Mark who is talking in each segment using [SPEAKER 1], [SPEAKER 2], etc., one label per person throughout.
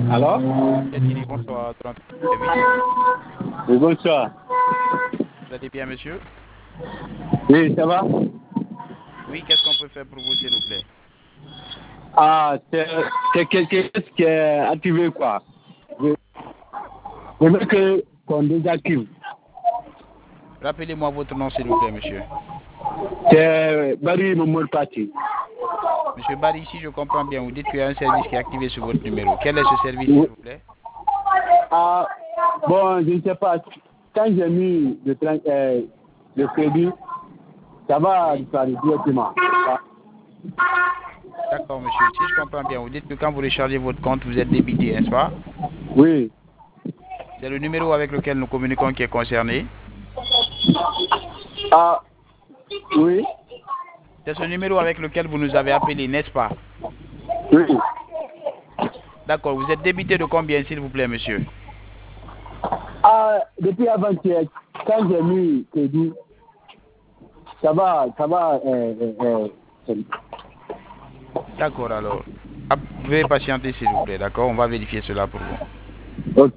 [SPEAKER 1] Alors?
[SPEAKER 2] Yatini, bonsoir. 30. Oui,
[SPEAKER 1] Oui, bonsoir.
[SPEAKER 2] vous allez bien, monsieur?
[SPEAKER 1] Oui, ça va?
[SPEAKER 2] Oui, qu'est-ce qu'on peut faire pour vous, s'il vous plaît?
[SPEAKER 1] Ah, c'est quelque chose qui est activé, quoi. Je je veux qu'on désactive.
[SPEAKER 2] Rappelez-moi votre nom, s'il vous plaît, monsieur.
[SPEAKER 1] C'est Barry Momour Party.
[SPEAKER 2] Monsieur Barry, ici, je comprends bien. Vous dites qu'il y a un service qui est activé sur votre numéro. Quel est ce service, s'il
[SPEAKER 1] Oui.
[SPEAKER 2] vous plaît?
[SPEAKER 1] Ah, bon, je ne sais pas. Quand j'ai mis le crédit, ça va
[SPEAKER 2] Oui.
[SPEAKER 1] disparaître directement. Ah,
[SPEAKER 2] D'accord, monsieur. Si je comprends bien, vous dites que quand vous rechargez votre compte, vous êtes débité, n'est-ce pas?
[SPEAKER 1] oui.
[SPEAKER 2] C'est le numéro avec lequel nous communiquons qui est concerné.
[SPEAKER 1] Ah, oui.
[SPEAKER 2] C'est ce numéro avec lequel vous nous avez appelé, n'est-ce pas?
[SPEAKER 1] Oui.
[SPEAKER 2] D'accord. Vous êtes débité de combien, s'il vous plaît, monsieur?
[SPEAKER 1] Ah, depuis avant-hier, quand j'ai mis le crédit, ça va.
[SPEAKER 2] D'accord, alors. Veuillez patienter, s'il vous plaît, d'accord? On va vérifier cela pour vous.
[SPEAKER 1] Ok.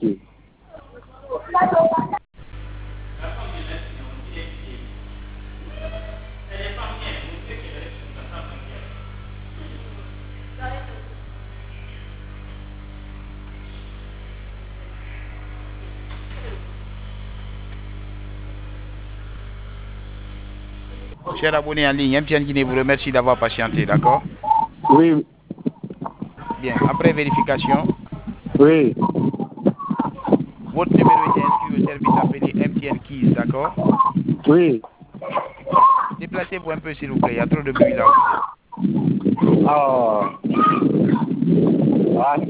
[SPEAKER 2] Cher abonné en ligne, MTN Guinée vous remercie d'avoir patienté, d'accord?
[SPEAKER 1] Oui,
[SPEAKER 2] Bien, après vérification,
[SPEAKER 1] oui.
[SPEAKER 2] votre numéro était inscrit au service appelé MTN Keys, d'accord?
[SPEAKER 1] Oui.
[SPEAKER 2] Déplacez-vous un peu, s'il vous plaît, il y a trop de bruit là où vous êtes.
[SPEAKER 1] Oh. Ah,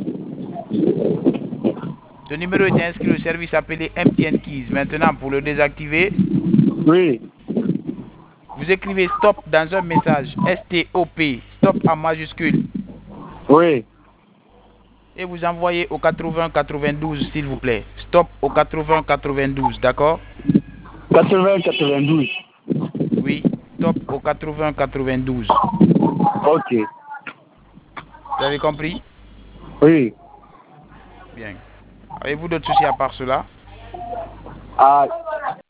[SPEAKER 2] Ce numéro était inscrit au service appelé MTN Keys. Maintenant, pour le désactiver,
[SPEAKER 1] oui.
[SPEAKER 2] vous écrivez stop dans un message, S-T-O-P, stop en majuscule,
[SPEAKER 1] Oui.
[SPEAKER 2] et vous envoyez au 80 92, s'il vous plaît. Stop au 80 92, d'accord?
[SPEAKER 1] 80-92.
[SPEAKER 2] Oui, stop au 80 92.
[SPEAKER 1] Ok.
[SPEAKER 2] Vous avez compris?
[SPEAKER 1] Oui.
[SPEAKER 2] Bien. Avez-vous d'autres soucis à part cela?
[SPEAKER 1] Ah,